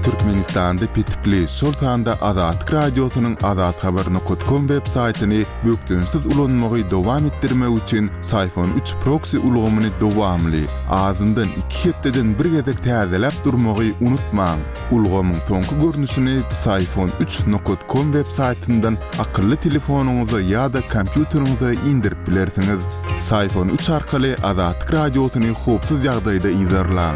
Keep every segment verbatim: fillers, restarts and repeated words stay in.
Türkmenistan'da pitikli sol sanda Azatlyk Radiosynyň Azat habaryny nokta com web saytyny bökdünsiz ulanmagy dowam etdirmek üçin Sayfon üç proxy ulgamyny dowamly azyndan iki hepdeden bir gezek täzeläp durmagy unutmaň. Ulgamyň soňky görnüşini Sayfon üç nokta com web saytyndan akylly telefonuňyza ýa-da kompýuteriňize indirip bilersiňiz. Sayfon üç arkaly Azatlyk Radiosyny hopsuz ýagdaýda izlerläň.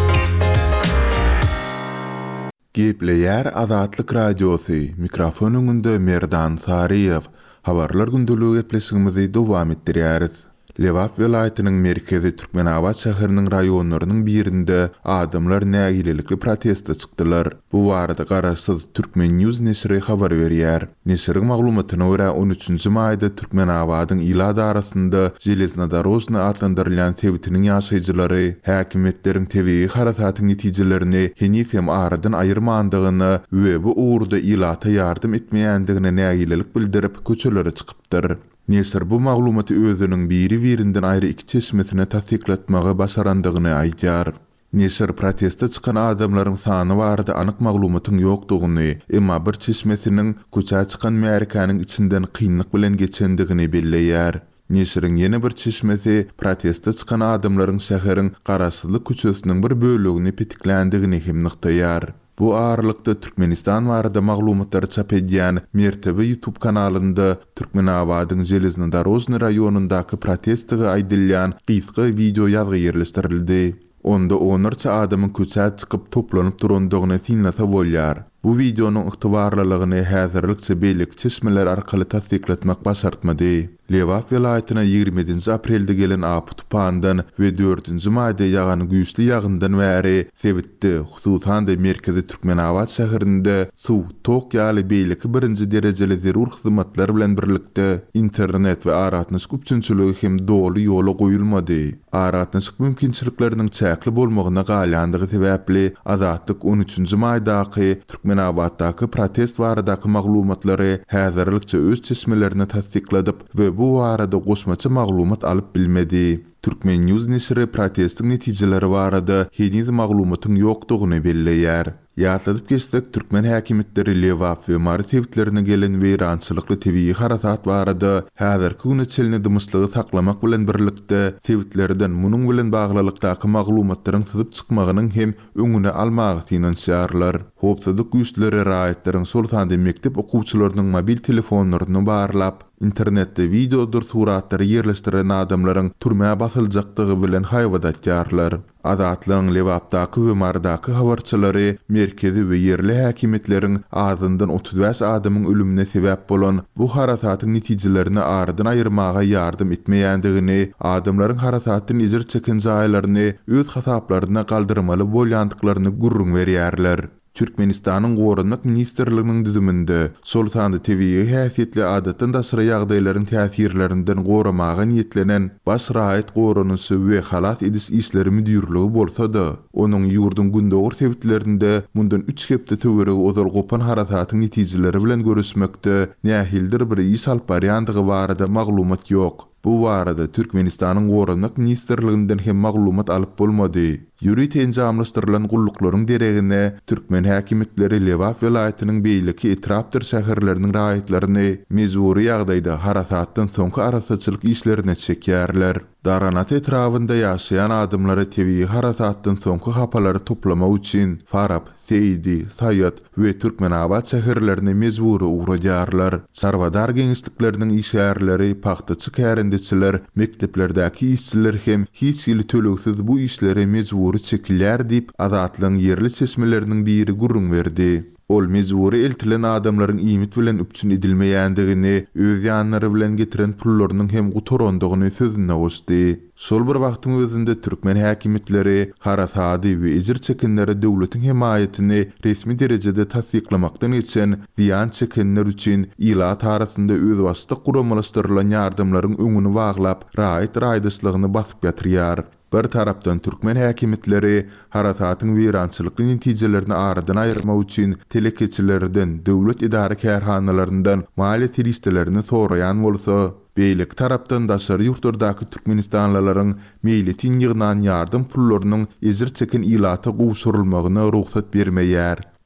Gepleýär Azatlyk Radiosy, mikrofon öňünde Merdan Sariýew. Habarlar gündüligi gepleşigimizi dowam etdirýäris. Lewap welaýatynyň merkezi Türkmenabad şäheriniň raýonlarynyň birinde adamlar nägilelikli protestde çykdylar. Bu barada garaşsyz Türkmen News nesri habar berýär. Nesriň maglumatyna görä on üçünji maýda Türkmenabadyň ýylada arasynda Железнодорожный adlandyrılan tebitiniň ýaşaýjylary häkimetleriň tebii harasatyň netijelerini henüz hem aradan aýyrmandygyny we bu uğurda ýylata ýardym etmeýändigine nägilelik bildirip köçelere çykypdyr. Nesir bu maglumaty özüniň biri-birinden aýry iki çeşmesine tasdiklatmagy başarandygyny aýdýar. Nesir protestde çykan adamlaryň sany barada anyk maglumatyň ýokdugyny, emma bir çeşmesiniň köçä çykan märekanyň içinden kynlyk bilen geçendigini belleýär. Nesiriň ýene bir çeşmesi protestde çykan adamlaryň şäheriň Garaşsyzlyk köçesiniň bir bölügini pitiklendigini hem nykdaýar. Bu ağırlıkta Türkmenistan barada maglumatlar çap edýän Mertebe YouTube kanalynda Türkmenabadyň Железнодорожный raýonundaky protestge aýdylýan gysga video ýazgy ýerleşdirildi. Onda onarça adamyň köçä çykyp toplanyp durandygyny tinlasa bolýar. Bu videonyň ygtybarlylygyny häzirlikçe beýlik çeşmeler arkaly tasdiklatmak başartmady. Lewap welaýatyna ýigrimiji aprelde gelen aputpandan we dördünji maýda ýagan güýçli ýagyndan bäri Sewitde, hususan da merkezi Türkmenabad şäherinde suw, tok ýaly beýleki birinji derejeli zerur hyzmatlar bilen birlikde internet we aratnyşyk üçinçiligi hem dolu ýola goýulmady. Aratnyşyk mümkinçilikleriniň çäkli bolmagyna galyandygy sebäpli Azatlyk on üçünji maýdaky Türkmenabaddaky protest baradaky maglumatlary häzirlikçe öz çeşmelerini tasdikladyp we bu arada goşmaçy maglumat alyp bilmedi. Türkmen News nesri protestiň netijeleri barada henüz maglumatyň ýokdugyny belleýär. Ýatladyp geçsek Türkmen häkimetleri Lewap we Martewitlerine gelen weýrançylykly tebii harasat barada häzirki güne çelini dymyşlygy saklamak bilen birlikde tewitlerden munyň bilen baglylykdaky maglumatlaryň syzyp çykmagynyň hem öňüne almagy finansiýarlar. Hopsadyk güýçleri raýatleriň sultanda mektep okuwçylarynyň mobil telefonlaryny barlap internetde videodur suratlary ýerleşdiren adamlaryň türmäge basyljakdygy bilen haýwadatýarlar. Azatlyň Lewapdaky we Mardaky habarçylary merkezi we ýerli häkimetleriň azyndan otuz beş adamyň ölümine sebäp bolan bu harasatyň netijelerini aradan aýyrmaga ýardym etmeýändigini, adamlaryň harasatyny ejir çeken jaýlaryny öz hasaplaryna galdyrmaly bolýandyklaryny gurrun berýärler. Türkmenistanyň Gorunmak Ministerliginiň düzüminde Sultanda tebii häsiýetli adatdan daşary ýagdaýlaryň täsirlerinden goramaga niýetlenen baş raýat gorunusy we halat edis işleri müdirligi bolsa-da, onuň ýurdun gündögur tewitlerinde mundan üç hepde töwere ozal gopan harasatyň netijeleri bilen görüşmekde nähildir bir iş alyp barýandygy barada maglumat ýok. Bu barada Türkmenistanyň Gorunmak Ministerliginden hem maglumat alyp bolmady. Ýüri tenjamlaşdyrylan gullyklaryň deregine Türkmen häkimetleri Lewap welaýatynyň beýleki etrapdyr şäherleriniň raýatlaryny mejburi ýagdaýda harasatdan soňky arasaçylyk işlerine çekýärler. Daranat etrafynda ýaşaýan adamlara tebii harasatdan soňky hapalary toplamak üçin Farab, Seydi, Saýat we Türkmenabad şäherlerine mejburi uğraýarlar. Sarwadar geňişlikleriniň işgärleri, paxtaçy kärendeçiler, mekteplerdäki işçiler hem hiç ýyly tölegsiz bu işlere mejburi çekilýär diýip Azatlyň ýerli çeşmeleriniň biri gurrun berdi. Ol mejburi eltilen adamlaryň iýmit bilen üpçün edilmeýändigini, öz ýanlary bilen getiren pullarynyň hem gutorandygyny sözüne goşdy. Şol bir wagtyň özünde Türkmen häkimetleri harasady we ejir çekenleri döwletiň himayatyny resmi derejede tasdiklamakdan geçen ziýan çekenler üçin ýylat arasynda öz wasta guramalaşdyrylan ýardymlaryň öňüni baglap, raýat raýdaşlygyny basyp ýatyrýar. Bir tarapdan Türkmen häkimetleri harasatyň weýrançylykly netijelerini aradan aýyrmak üçin telekeçilerden, döwlet idara kärhanlaryndan maliýet tiristelerini soraýan bolsa, beýlik tarapdan daşary ýurtlardaky Türkmenistanlylaryň meýletin ýygnan ýardym pullarynyň ejir çeken ýylata gowşurulmagyna ruhsat bermeýär.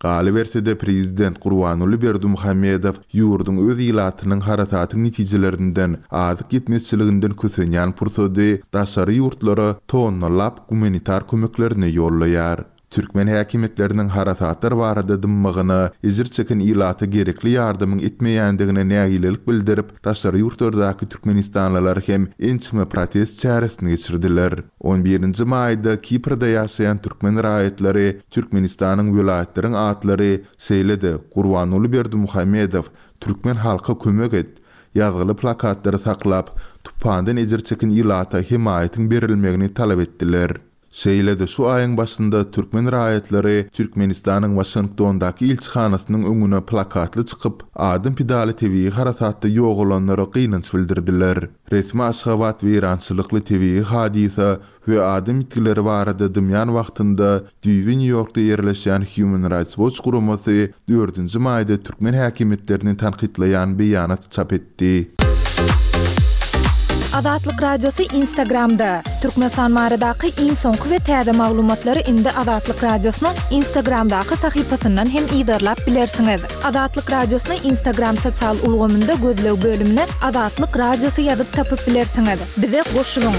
Galyberse Prezident Gurbanuly Berdimuhammedow ýurdun öz ilatynyň harasatyň netijelerinden azyk gitmezçiliginden kösenýän pursady daşary ýurtlara tonnalap humanitar kömeklerini ýollaýar. Türkmen häkimetleriniň harasatlar barada dymmagyny, izir çeken ilaty gerekli ýardymyň etmeýändigine nägilelik bildirip, daşary ýurtlardaky türkmenistanlylar hem ençime protest çäresini geçirdiler. on birinji maýda Kiprda ýaşaýan türkmen raýatlary Türkmenistanyň welaýatlariň atlary seýledi. Gurbanuly Berdimuhammedow türkmen halka kömek et ýazgyly plakatlary saklap, tupandan izir çeken ilata himayatyň berilmegini talap etdiler. Seýledi şu aýyň başynda türkmen raýatlary Türkmenistanyň Washingtondaky ilçihanasynyň öňüne plakatly çykyp, adym pidaly tebii harasatda ýok olanlara gynanç bildirdiler. Resmi Aşgabat weýrançylykly tebii hadisa we adym itgileri barada dymyan wagtynda New Yorkda ýerleşýän Human Rights Watch guramasy dördünji maýda türkmen häkimetlerini tanqidlaýan beýanat çap etdi. Adatlyk Radiosu Instagramda. Türkmenistan baradaky iň soňky we täze maglumatlary indi Adatlyk Radiosynyň Instagramdaky sahypasyndan hem ýydarlap bilersiňiz. Adatlyk Radiosynyň Instagram sosial ulgamynda gözlew bölümine Adatlyk Radiosu ýazyp tapyp bilersiňiz. Bize goşulyň.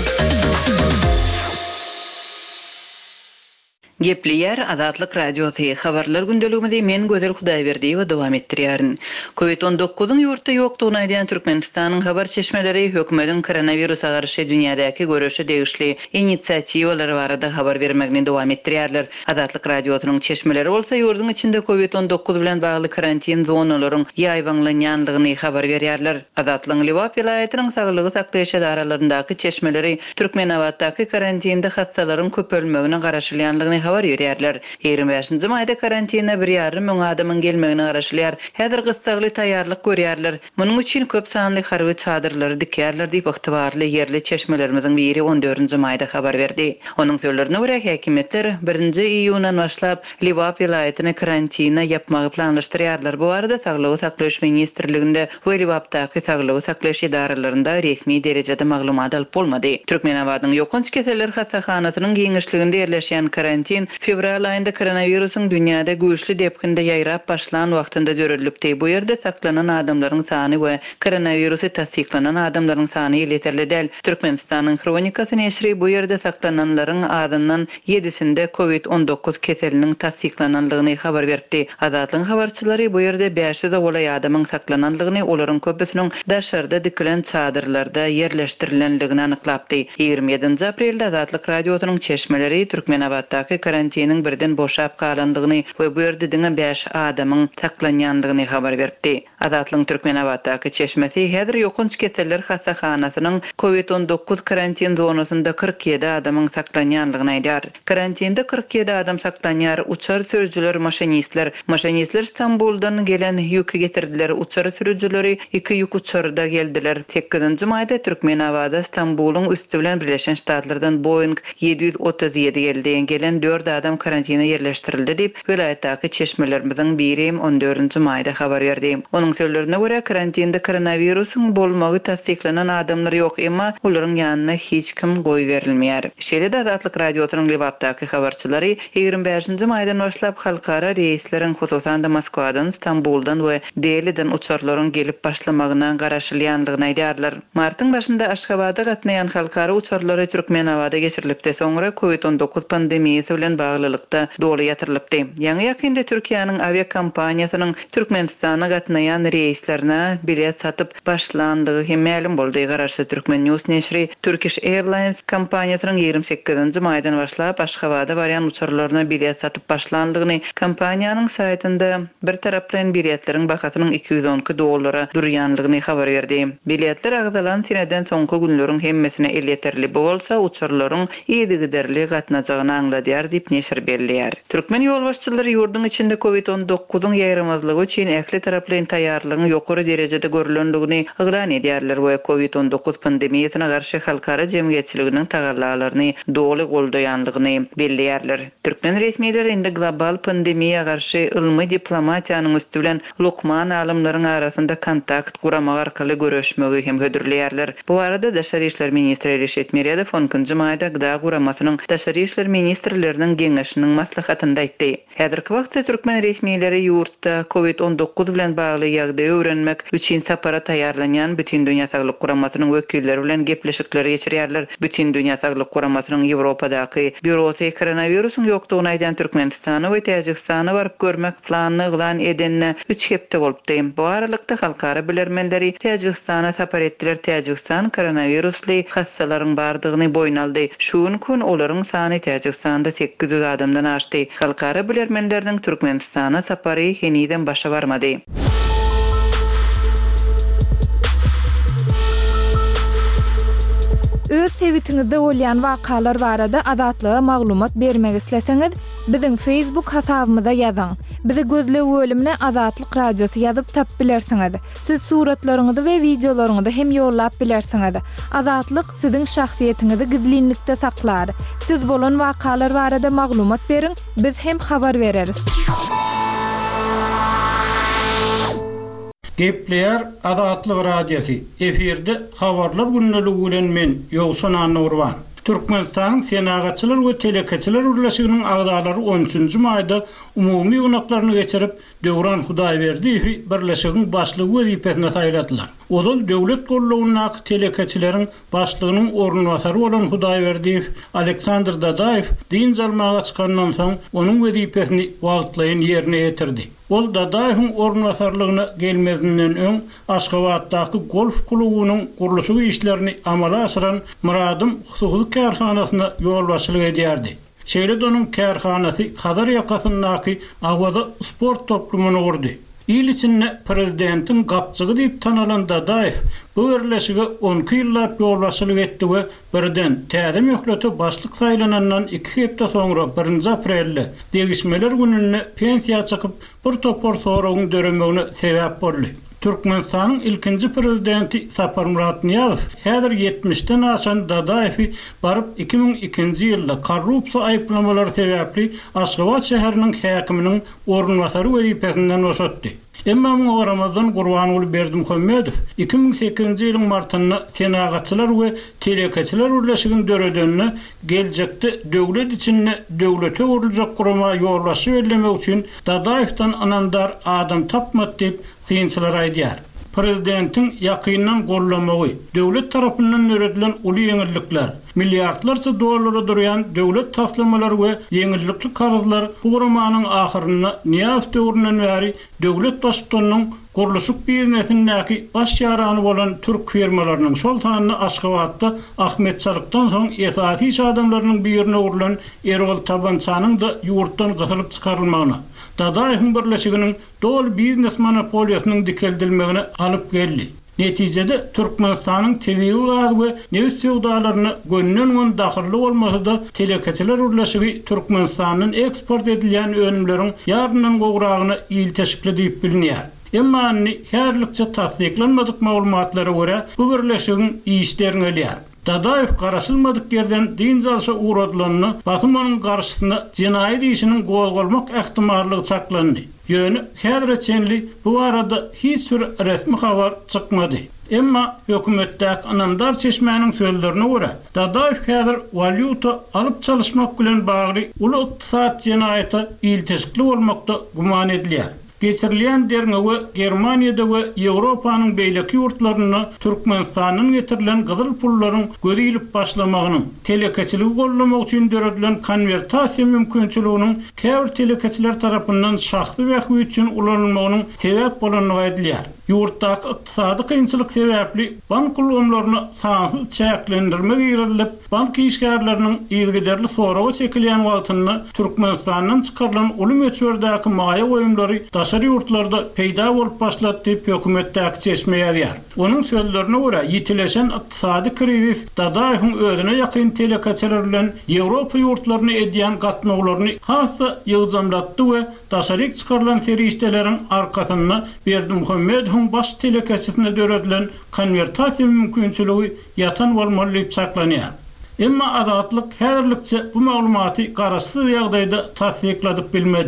Gepleýär Adatlyk Radiosu habarlar gündeligimizi men Gözel Hudaýberdi we dowam etdirýärin. Covid on dokuzyň ýurtda ýokdugyny aýdan Türkmenistanyň habar çeşmeleri hökümetiň koronawirusa garşy dünýädäki görüşi degişli inisiatiwalary barada habar bermegini dowam etdirýärler. Adatlyk Radiosynyň çeşmeleri bolsa ýurdun içinde Covid on dokuz bilen bagly karantin zonalaryň ýaýbanlanýanlygyny habar berýärler. Adatlyň Liwap vilayatynyň saglygy saklaýyş edaralaryndaky çeşmeleri Türkmenawatdaky karantinde hastalaryň köpelmegine garaşylýanlygyny habar berýärler. ýygrimi beşinji maýda karantina bir ýarym müň adamyň gelmegine garaşylýar. Häzir gysgaly taýýarlyk görýärler. Munyň üçin köp sanly harby çadyrlary dikýärler diýip ygtybarly ýerli çeşmelerimiziň biri on dördünji maýda habar berdi. Onuň sözlerine görä häkimetler birinji iýundan başlap Liwap vilayatyny karantina ýapmagy planlaşdyrýarlar. Bu arada Saglygy saklaýyş ministrliginde we Liwapdaky saglygy saklaýyş edaralarynda resmi derejede maglumat alyp bolmady. Türkmenawatyň ýokunç keseller hasahanasynyň giňişliginde ýerleşýän karantin fevral aýynda koronawirusyň dünýäde güýçli depkinde ýaýrap başlan wagtynda görülipdi. Bu ýerde saklanan adamlaryň sany we koronawirusi tasdiklanan adamlaryň sany ýeterli däl. Türkmenistanyň kronikasy neşri bu ýerde saklananlaryň adyndan ýedisinde Covid on dokuz keseliniň tasdiklananlygyny habar berdi. Adatlyň habarçylary bu ýerde beş yüz bolay adamyň saklananlygyny, olaryň köpüsiniň daşarda dikilen çadyrlarda ýerleşdirilenligini anyklapdy. ýygrimi ýedinji aprelde Adatlyk Radiosynyň çeşmeleri Türkmenawatdaky karantiniň birden boşap galandygyny we bu ýerde diňe beş adamyň saklanýandygyny habar berdi. Adatlyň Türkmenawatdaky çeşmesi häzir ýokunç keseller hasahanasynyň Covid on dokuz karantin zonasynda kırk ýedi adamyň saklanýanlygyny aýdýar. Karantinde kırk ýedi adam saklanýar. Uçar sürüjüler, maşinistler, maşinistler İstanbuldan gelen ýük getirdiler. Uçar sürüjüleri iki ýük uçarda geldiler. sekizinji maýda Türkmenawada İstanbulyň üstü bilen Birleşen Ştatlardan Boeing yedi yüz otuz ýedi geldiň gelen dört adam karantina yerleştirildi diýip vilayatdaky çeşmelerimiziň biri on dördünji maýda habar berdi. Onuň sözlerine görä karantinde koronawirusyň bolmagy tasdiklanan adamlar ýok, emma olaryň ýanyna hiç kim goý berilmeýär. Şeýle-de Adatlyk Radiosynyň Liwapdaky habarçylary ýygrimi beşinji maýdan başlap halkara reýsleriň hususan da Moskwadan, İstanbuldan we Delhi'den uçarlaryň gelip başlamagyna garaşylýanlygyny aýdýarlar. Martyň başynda Aşgabada gatnaýan halkara uçarlary Türkmenawada geçirilipdi. Soňra Covid on dokuz pandemiýasy bilen baglylykda doly ýatyrylypdy. Ýa-ni ýakynda Türkiýanyň aviakompaniýasynyň Türkmenistana gatnaýan reýslerine bilet satyp başlandygy hem ma'lum boldy. Garaşy Türkmen News neşri Turkish Airlines kompaniýasynyň ýygrimi sekizinji maýdan başlap Aşgabada barýan uçarlaryna bilet satyp başlandygyny, kompaniýanyň saýtynda bir taraplan biletleriň bahasynyň iki yüz on iki dollara durýanlygyny habar berdi. Biletler agdalan seneden soňky günleriň hemmesine el ýeterli bolsa, uçarlaryň ýedi giderli gatnajagyny aňladýar diýip neşir berýär. Türkmen ýolbaşçylary ýurdun içinde Covid on dokuzyň ýaýramazlygy üçin ähli taraplan taýýarlygyň ýokary derejede görülendigini yglan edýärler we Covid on dokuz pandemiýasyna garşy halkara jemgyýetçiliginiň tagarlalaryny doly goldaýanlygyny belliýärler. Türkmen resmiýetleri indi global pandemiýa garşy ilmi diplomatiýanyň üstü bilen lukman alymlaryň arasynda kontakt guramak arkaly görüşmegi hem hödürleýärler. Bu arada Daşary işler ministri Reşet Merýedow onuncu maýda Gıda guramasynyň Daşary işler ministrlerine Ýurtdaşlarynyň geňeşiniň maslahatynda aýtdy. Häzirki wagtda türkmen resmiýetleri ýurtda kovid on dokuz bilen bagly ýagdaýy öwrenmek üçin sapara taýýarlanýan Bütün Dünýä Saglyk Guramasynyň wekilleri bilen gepleşikler geçirýärler. Bütün Dünýä Saglyk Guramasynyň Ýewropadaky bürosy koronawirusyň ýokdugyny aýdan Türkmenistana we Täjikistana baryp görmek planyny glan edenine üç hepde bolupdy. Bu aralykda halkara bilermenleri Täjikistana sapar etdiler. Täjikistan koronawirusly hassalaryň bardygyny boýna aldy. Şuň gün olaryň sany Täjikistanda sekiz yüz adamdan aşdy. Halkara bilermenleriň Türkmenistana sapary heniden başa barmady. Öz sebitiňizde bolýan wakalar barada adatlyga maglumat bermek isleseňiz, biziň Facebook hasabymyza ýazyň. Bizi gözle bölümine Azatlyk Radiosu ýazyp tap bilersiňiz. Siz suratlaryňyzy we videolaryňyzy hem ýollap bilersiňiz. Azatlyk siziň şahsiýetiňizi gizlinlikde saklar. Siz bolan wakalar barada maglumat beriň, biz hem habar bereriz. Gepleýär Azatlyk Radiosu. Eferde habarlar günneligi bilen men Ýowsan Nurwan. Türkmenistanyň Senagatçylar we Telekaçylar Urlaşygynyň agdalary on üçünji maýda umumy ýygnaklaryny geçirip Döwran Hudaýberdiýew birleşigiň başlygy wezipesine saýladylar. Odal döwlet gollawynyň telekaçylaryň başlygynyň ornwatary bolan Hudaýberdiýew Aleksandr Dadaýew din jalmaga çykandan soň onuň wezipesini wagtlaýan ýerine ýetirdi. Ol Dadaýewiň ornwatarlygyna gelmedinden öň Aşgabatdaky golf klubynyň gurulşy işlerini amala aşyran Muradym Husuky kärhanasyna ýolbaşçylyk edýärdi. Şeýle onuň kärhanasy Hadar ýakasyndaky awada sport toplumyny gurdy. İl içinde prezidentiň gapçygy diýip tanalan Dadaýew bu birleşigi on iki ýyllap ýolbaşçylyk etdi we birden täze möhleti başlyk saýlanandan iki hepde soňra birinji aprelde degişmeler gününe pensiýa çykyp bir topor soragyň döremegine sebäp boldy. Türkmenistanyň ilkinji prezidenti Sapar Murat Niýazow häzir yetmişden aşan Dadaýewi baryp iki bin ikinji ýylda korrupsiýa aýplamalary sebäpli Aşgabat şäheriniň häkiminiň ornwatary wezipesinden boşatdy. Emma bu Ramazan Gurbanuly Berdimuhammedow iki bin sekizinji ýylyň martynda Senagatçylar we Telekaçylar Urlaşygynyň döredeniне geljekde döwlet içinde döwlete urulacak gurama ýolbaşy bellemek üçin Dadaýewden anandar adam tapmat diýip synçylar aýdýar. Prezidentiň ýakyndan gollamagy, döwlet tarapyndan öğretilen uly ýeňillikler, milliardlarça dollara durýan döwlet taslamalary we ýeňillikli karzlar bu guramanyň ahyryna Niýazow döwründen bäri döwlet başçylarynyň gurulşyk biznesindäki baş ýarany bolan türk firmalarynyň şol tanyny Aşgabatda Ahmetçalykdan soň esasy iş adamlarynyň birine urulan Erol Tabançanyň da ýurtdan gysylyp çykarylmagyna, Dadaýewiň birleşiginiň dol biznes monopoliýasynyň dikeldilmegine alyp geldi. Netijede Türkmenistanyň tebii gaz we neft ýogdalaryna gönnün dahilli bolmasy da Telekaçylar Urlaşygy Türkmenistanyň eksport edilýän önümleriň ýardynyň gowragyny ýyl teşkil diýip bilinýär. Emma härlikçe tasdiklanmadyk maglumatlara görä bu birleşigiň işlerini elýär. Dadaýew garaşylmadyk yerden din jalşy uğradylyny bakymanyň garşysyna jenaýat işiniň gowgalmak ähtimallygy çaklandy. Ýöne häzirçenli bu arada hiç bir resmi habar çykmady. Emma hökümetdäki anandar çeşmäniň sözlerine görä Dadaýew häzir valyuta alyp çalışmak bilen bagly uly ykdysat jenaýaty ýyl teşkil bolmakda guman edilýär. Geçirilýän derňe we Germaniýada we Ýewropanyň beýleki ýurtlaryna Türkmenistanyň getirilen gyzyl pullaryň görilip başlamagynyň telekaçylygy gollamak üçin döredilen konvertasiýa mümkinçiliginiň käbir telekaçylar tarapyndan şahsy wähwi üçin ulanylmagynyň sebäp bolanyny aýdylýar. Ýurtdaky ykdysady kynçylyk sebäpli bank gulgamlaryny sansız çäklendirmek ýerelip bank işgärleriniň ýergiderli soragy çekilýän wagtynda Türkmenistanyň çykarylan uly möçberdäki maýa goýumlary daşary ýurtlarda peýda bolup başlady diýip hökümetdäki çeşme ýazýar. Onuň sözlerine görä ýitileşen ykdysady krizis Dadaýewiň özüne ýakyn telekaçylar bilen Ýewropa ýurtlaryna edýän gatnawlaryny hassa ýygjamlatdy we daşary çykarylan ferişdeleriň arkasynda Berdimuhammedow baş telekaçysyna döredilen konvertasiýa mümkinçiligi ýatan bolmaly diýip çaklanýar. Emma Azatlyk häzirlikçe bu maglumaty garaşsyz ýagdaýda tasdikledik bilmedi.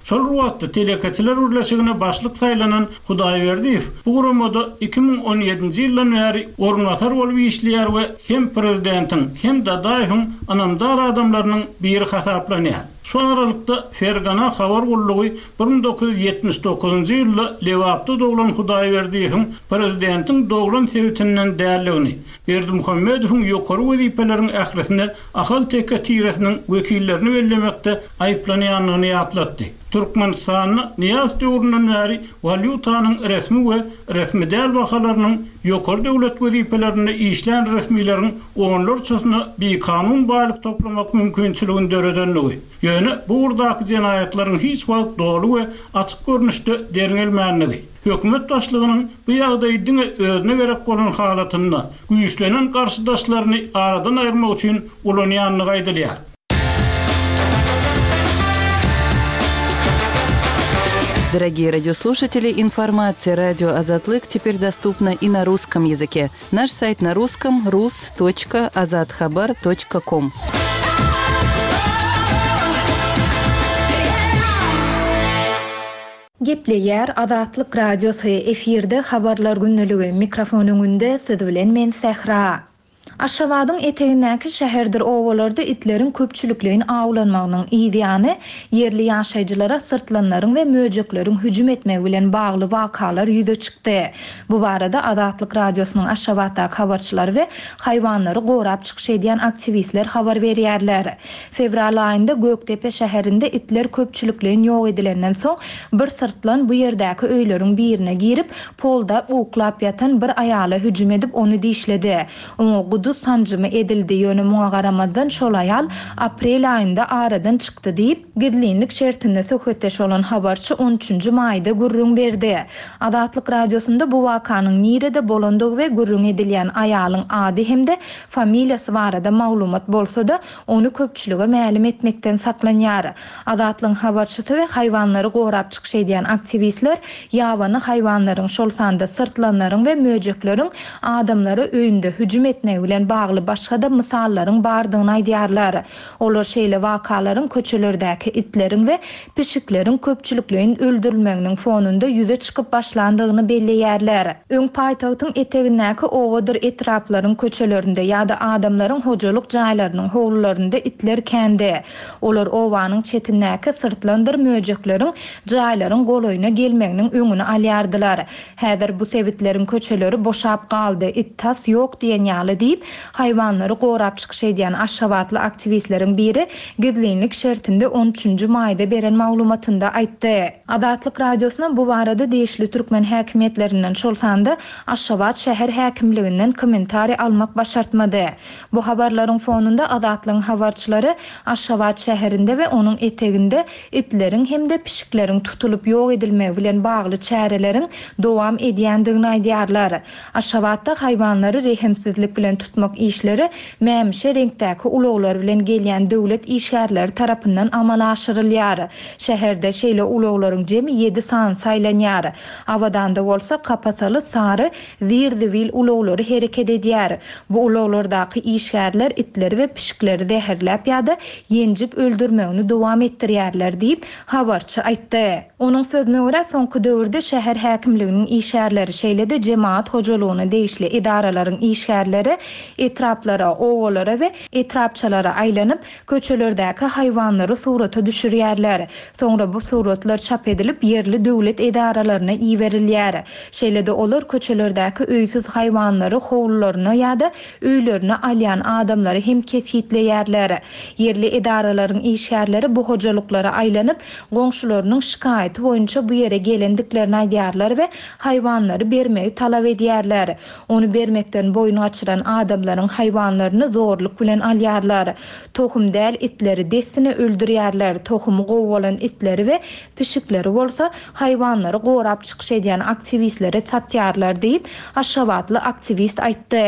Şol ruwatda telekeçiler urlaşygyna başlyk saýlanan Hudaýberdiýew bu gurumda iki ming on ýedinji ýyldan bäri ornatar bolup işleýär we hem prezidentiň hem de daýhym anamdar adamlarynyň biri hasaplanýar. Şu aralykda Fergana habar gullugy bir ming dokuz yüz ýetmiş dokuzynjy ýylda Lewapda doglan Hudaýberdiýew prezidentiň doglan sebäbinden däliligini, Berdimuhammedowyň ýokary wezipeleriň ählisine ahal teke tiresiniň wekillerini bellemekde aýplanýanlygyny ýatlatdy. Türkmenistanyň Niýaz döwründen bäri valyutanyň resmi we resmi däl bahalarynyň ýokary döwlet wezipelerini işlän resmiýetlerin onlar çysyna bir kanun baýlyk toplamak mümkinçiligini döredenligi. Ýöne bu urdaky jenayatlaryň hiç wagt dogry we açyk görnüşde derinelmänligi. Hökümet başlygynyň bu ýagdaýda özüne gerek bolan halatynda güýçlenen garşydaşlaryny aradan aýyrmak üçin ulanýanlygy aýdylýar. Дорогие радиослушатели, информация «Радио Азатлык» теперь доступна и на русском языке. Наш сайт на русском – рус точка азатхабар точка ком. Gepleýär Azatlyk Radiosy efirde habarlar günneligi mikrofonuňynda siz bilen men Sehra. Aşgabatyň etegindäki şäherdir owalarda itlerin köpçülikliğin awlanmagynyň ýa-da yerli ýaşaýjylara sırtlanlaryň we möjekleriň hüjüm etmegi bilen bagly wakalar ýüze çykdy. Bu barada Azatlyk Radiosynyň Aşgabatdaky habarçylary we haýwanlary gorap çykyş edýän aktivistler habar berýärler. Fevral aýynda Göktepe şäherinde itler köpçülikliğin ýok edilenden soň bir sırtlan bu ýerdäki öýleriň birine girip polda uklap ýatan bir aýala hüjüm edip onu dişledi. Oňa Guduz sancımı edildi ýöne muňa garamadan şol aýal aprel aýynda aradan çykdy diýip gidlinlik şertinde söhbetdeş bolan habarçy on üçünji maýda gurrun berdi. Azatlyk Radiosunda bu wakanyň nirede bolandygy we gurrun edilýän aýalyň ady hemde familiýasy barada maglumat bolsa-da onu köpçülige mälim etmekden saklanýar. Azatlyň habarçysy we haýwanlary gorap çykyş edýän aktivistler ýabany haýwanlaryň şol sanda sırtlanlaryň we möjekleriň adamlara öýünde hüjüm etmegi bilen bagly başga da mysallaryň bardygyny aýdýarlar. Olar şeýle wakalaryň köçelerdäki itlerin we pişikleriň köpçülikliğin öldürilmeginiň fonunda ýüze çykyp başlandygyny belleýärler. Öň paýtagtyň etegindäki owadyr etraplaryň köçelerinde ýa-da adamlaryň hojalyk jaýlarynyň howlularynda itler kendi. Olar owanyň çetindäki sırtlandyr möjekleriň jaýlaryň goloýuna gelmeginiň öňüne alýardylar. Häzir bu sebitleriň köçeleri boşap galdy, it tas ýok diýen ýaly diýip haýwanlary gorap çykyş edýän Aşgabatly aktivistleriň biri gidlinlik şertinde on üçünji maýda beren maglumatynda aýtdy. Azatlyk Radiosyna bu barada deýişli türkmen häkimetlerinden şol sanda Aşgabat şäher häkimliginden kommentari almak başartmady. Bu habarlaryň fonunda Azatlyň habarçylary Aşgabat şäherinde we onuň eteginde itleriň hemde pişikleriň tutulup ýok edilmegi bilen bagly çäreleriň dowam edýändigini aýdýarlar. Aşgabatda haýwanlary rehimsizlik bilen tutmak işleri mämişe renkdäki ulaglar bilen gelýän döwlet işgärleri tarapyndan amala aşyrylýar. Şäherde şeýle ulaglaryň jemi ýedi san saýlanýar. Awadan da bolsa kapasaly sary zirdiwil ulaglary hereket edýär. Bu ulaglardaky işgärler itleri we pişikleri zäherläp ýa-da ýenjip öldürmegini dowam etdirýärler diýip habarçy aýtdy. Onuň sözüne görä soňky döwürde şäher häkimliginiň işgärleri şeýle-de jemaat hojalygyna deýişli idaralaryň işgärleri etraplara, owalara we etrapçalara aýlanyp köçelerdäki haýwanlary surata düşürýärler. Soňra bu suratlar çap edilip yerli döwlet idaralaryna iýerilýär. Şeýle-de olar köçelerdäki öýsiz haýwanlary howlularyna ýa-da öýlerine alýan adamlary hem kesitleýärler. Yerli idaralaryň işgärleri bu hojalyklara aýlanyp goňşularynyň şikaýaty boýunça bu ýere gelendiklerini aýdýarlar we haýwanlary bermegi talap edýärler. Onu bermekden boyun açyran adamlaryň haýwanlaryny zorluk bilen alýarlar. Tohum däl itleri desine öldürýärler. Tohumy gowalan itleri we pişikleri bolsa haýwanlary gorap çykyş edýän aktivistlere satýarlar diýip Aşgabatly aktivist aýtdy.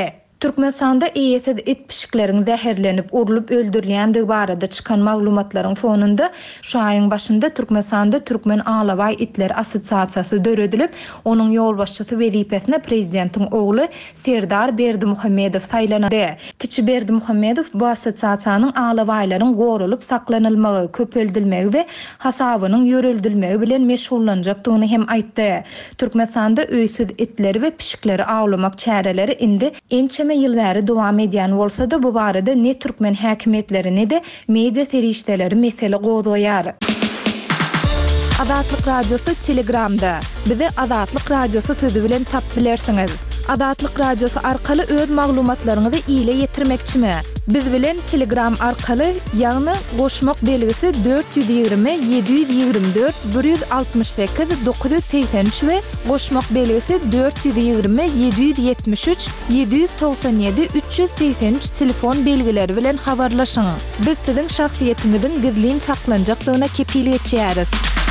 Türkmenistanda eýesiz it pişiklerin zäherlenip urulup öldürilýändigi barada çykan maglumatlaryň fonunda şu aýyň başynda Türkmenistanda Türkmen Ağlabay itler assosiasiýasy döredilip, onuň ýolbaşçysy wezipesine prezidentiň ogly Serdar Berdimuhammedow saýlandy. Kiçi Berdimuhammedow bu assosiasiýanyň Ağlabaylaryň gorulup saklanylmagy, köpeldilmegi we hasabynyň ýörüldilmegi bilen meşgullanjakdygyny hem aýtdy. Türkmenistanda öýsiz itleri we pişikleri awlamak çäreleri indi ençeme ýylbary dowam edýän bolsa-da bu barada ne türkmen häkimetlerini de media serişdeleri mesele gozaýar. Azatlyk radiosu Telegramda. Bizi Azatlyk radiosu sözü bilen tap bilersiňiz. Azatlyk radiosu arkaly öz maglumatlaryňyzy ýyle ýetirmekçimi? Biz bilen Telegram arkaly ýagny goşmak belgisi dört yüz ýygrimi yedi yüz ýygrimi dört bir yüz altmış sekiz dokuz yüz seksen üç we goşmak belgisi dört yüz ýygrimi yedi yüz ýetmiş üç yedi yüz doksan ýedi üç yüz seksen üç telefon belgileri bilen habarlaşyň. Biz siziň şahsiýetiňiziň gizlin saklanjakdygyna kepillik etýäris.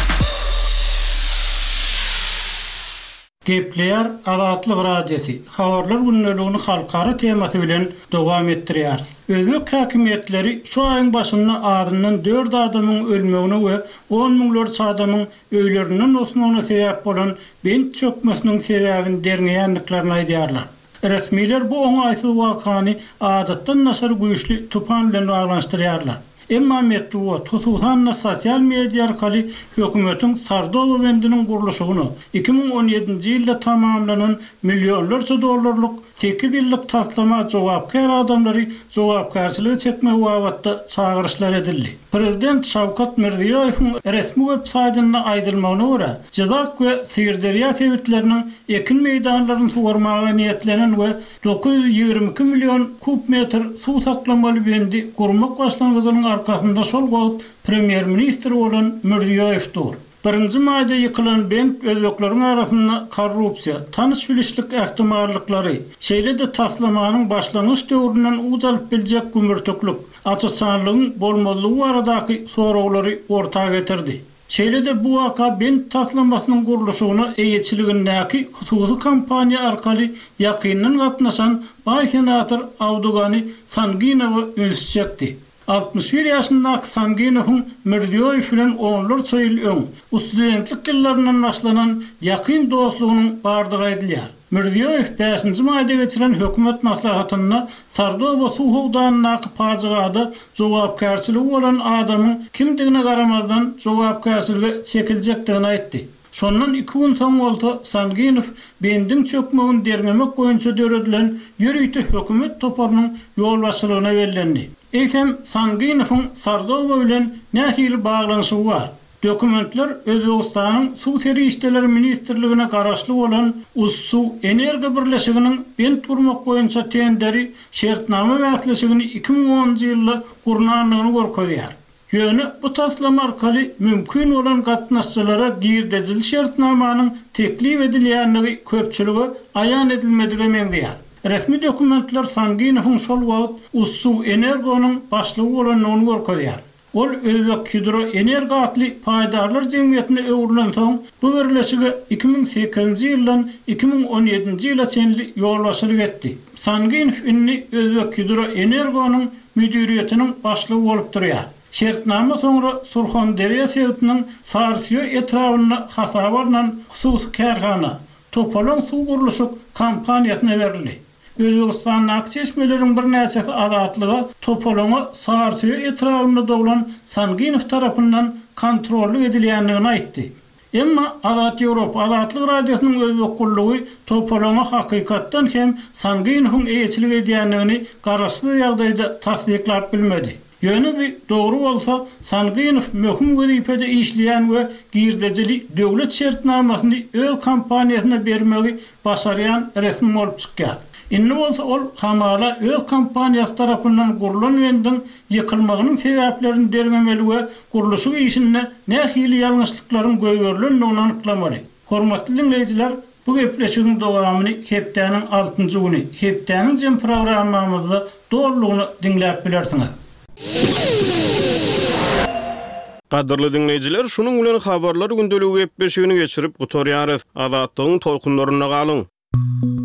Gepleýär Azatlyk radiosu habarlar günneligini halkara temasy bilen dowam etdirýär. Özbek häkimetleri şu aýyň başynda adından dört adamyň ölmegine we on miňlerçe adamyň öýlerinden osmagyna sebäp bolan bent çökmesiniň sebäbini derňeýänliklaryny aýdýarlar. Resmiler bu oňaýsyz wakany adatdan nasar güýçli tupan bilen baglanşdyrýarlar. Emma metduwa tutusanna sosial media arkaly hökümetiň Sardowa bendiniň gurulşygyny iki miň on ýedinji ýylda tamamlanan millionlarça dollarlyk sekiz ýyllyk taslama jogapkar adamlary jogapkarçylygy çekmek wagtda çağırışlar edildi. Prezident Şawkat Mirziýowyň resmi web saýtyna aýdylmagyna görä, Jizak we Sirderýa sebitleriniň ekin meýdanlaryny sugurmaga niýetlenen we dokuz yüz ýygrimi iki million kub metr suw saklamaly bendi gurmak başlangyzynyň arkasynda şol wagt premier ministr bolan Mirziýowdur. Birinci maýda ýykylan bent özbekleriň arasynda korrupsiýa, tanış bilişlik ähtimallyklary, şeýle-de taslamanyň başlangyç döwründen uzalyp biljek gümürtüklük, açysanlygyň bolmalygy aradaky soraglary ortaga getirdi. Şeýle-de bu waka bent taslamasynyň gurulşygyna eýetçiligindäki hususy kampaniýa arkaly ýakyndan gatnaşan baý senator Awdugany Sanginow ölçekdi. altmış bir ýaşyndaky Sanginow Mirziýow bilen onlarça ýyl öň studentlik ýyllaryndan başlanan ýakyn dostlugynyň bardygy aýdylýar. Mirziýow beşinji maýda geçiren hökümet maslahatyna Sardowa suw howdanyňky pajygada jogapkarçylygy bolan adamyň kimdigine garamazdan jogapkarçylygy çekiljekdigini aýtdy. Şondan iki gün soň bolsa Sanginow bendin çökmegini dermemek boýunça döredilen ýürüýti hökümet toparynyň ýolbaşçylygyna berilendi. Eýsem Sanginowyň Sardowa bilen nähili baglanyşy bar. Dokumentler Özbegistanyň suw serişdeleri ministrligine garaşly bolan Uzsuw Energia birleşiginiň bent gurmak boýunça tenderi şertnama wäkilçiligini iki miň onunji ýylda gurnanlygyny görkezýär. Ýöne bu taslama arkaly mümkin bolan gatnaşçylara girdejil şertnamanyň teklip edilýändigi köpçüligi aýan edilmedigi meňdýär. Resmi dokumentler Sanginowyň şol wagt Uzsuw Energiýanyň başlygy bolanyny görkezýär. Ol Özbek Hidro Energia atly paýdarlar jemgyýetine öwrülen soň bu birleşigi iki miň sekizinji ýyldan iki miň on ýedinji ýyla çenli ýolbaşçylyk etdi. Sanginow inni Özbek Hidro Energiýanyň müdiriýetiniň başlygy bolup durýar. Şertnama sonra Surxondarýa sebitiniň Sarsyýo etrawyna hasabarlan hususy kärhana Topalan suw gurulşy kampaniýasyna berildi. Özbegistanyň akçeşmeleriň bir näçesi azatlygy Topolany Sarsyýo etrawyna doglan Sanginow tarapyndan kontrolli edilýändigini aýtdy. Emma Azat Ýewropa Azatlyk radiosynyň özbek gullugy Topolany hakykatdan hem Sanginowyň eýetçilik edýändigini garaşly ýagdaýda tasdiklap bilmedi. Ýöne bir dogry bolsa, Sanginow möhüm wezipede işleýän we girdejili döwlet şertnamasyny öz kampaniýasyna bermegi başarýan resmi bolup çykýar. Inni bolsa ol hamala öz kampaniýasy tarapyndan gurulan wendin ýykylmagynyň sebäplerini dermemeli we gurulşy işinde nähili ýalňyşlyklaryň göýgörlendigini anyklamaly. Hormatly dinleýijiler, bu gepleşigiň dowamyny hepdeniň altynjy güni, hepdeniň jem programmamyzda doğrulugyny dinläp bilersiňiz. Qadirli dinleyijiler, şunun bilen habarlar gündeligi gepleşigini geçirip gutorýarys. Azatlygyň tolkunlaryna galyň.